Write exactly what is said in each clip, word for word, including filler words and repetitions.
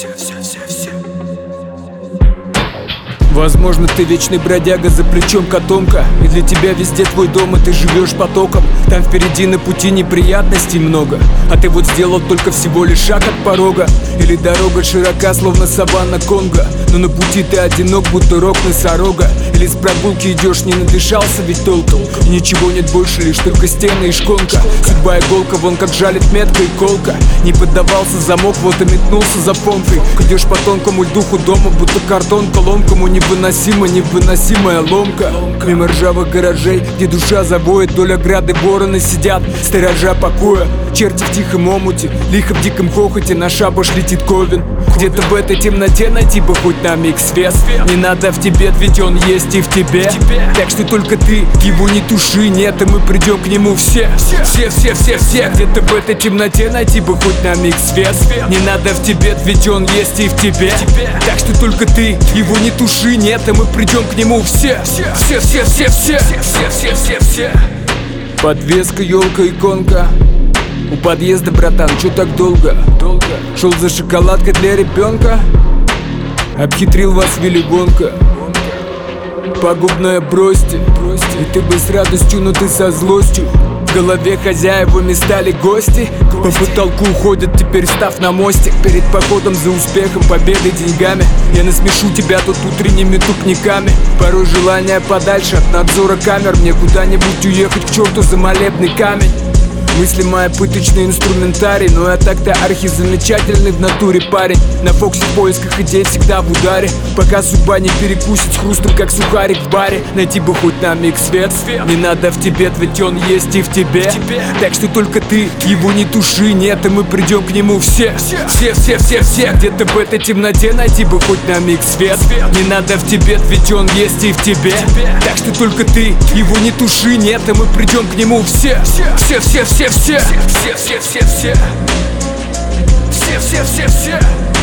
все-все-все-все-все. Возможно, ты вечный бродяга, за плечом котомка, и для тебя везде твой дом, и ты живешь потоком. Там впереди на пути неприятностей много, а ты вот сделал только всего лишь шаг от порога. Или дорога широка, словно саванна Конго, но на пути ты одинок, будто рог носорога. Или с прогулки идешь, не надышался ведь толком, и ничего нет больше, лишь только стены и шконка. Судьба иголка, вон как жалит метка и колка. Не поддавался замок, вот и метнулся за фомкой. Идешь по тонкому льду худому, будто картон колонкому. Невыносимо, невыносимая ломка. Мимо ржавых гаражей, где душа завоет, доля грады вороны сидят, сторожа покоя. Черти в тихом омуте, лихо в диком хохоте, на шабаш летит ковен. Где-то в этой темноте найти бы хоть на миг свет. Не надо в тебе, ведь он есть и в тебе. Так что только ты его не туши, нет, и мы придем к нему все. Все, все, все, все. Где-то в этой темноте найти бы хоть на миг свет. Не надо в тебе, ведь он есть и в тебе. Так что только ты его не туши, нет, и мы придем к нему все. Все, все, все, все. Все, все, все, все. Подвеска, елка, иконка. У подъезда, братан, чё так долго? Долго. Шел за шоколадкой для ребенка. Обхитрил вас Вилли Вонка. Пагубное бросьте. И ты бы с радостью, но ты со злостью. В голове хозяевами стали гости. По потолку уходят, теперь став на мостик. Перед походом за успехом, победой, деньгами я насмешу тебя тут утренними тупниками. Порой желание подальше от надзора камер, мне куда-нибудь уехать к черту за молебный камень. Мысли мои пыточный инструментарий, но я так-то архизамечательный в натуре парень. На Фоксе в поисках идей всегда в ударе, пока судьба не перекусит с хрустом, как сухарик в баре. Найти бы хоть на миг свет, не надо в тебе, ведь он есть и в тебе. Так что только ты его не туши, нет, и мы придем к нему все. Все, все, все, все. Где-то в этой темноте найти бы хоть на миг свет. Не надо в тебе, ведь он есть и в тебе. Так что только ты его не туши, нет, и мы придем к нему все. Все, все, все. Все, все, все, все, все. Все, все, все, все.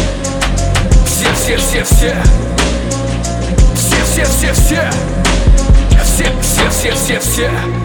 Все, все, все, все. Все, все, все, все. Все, все, все, все, все.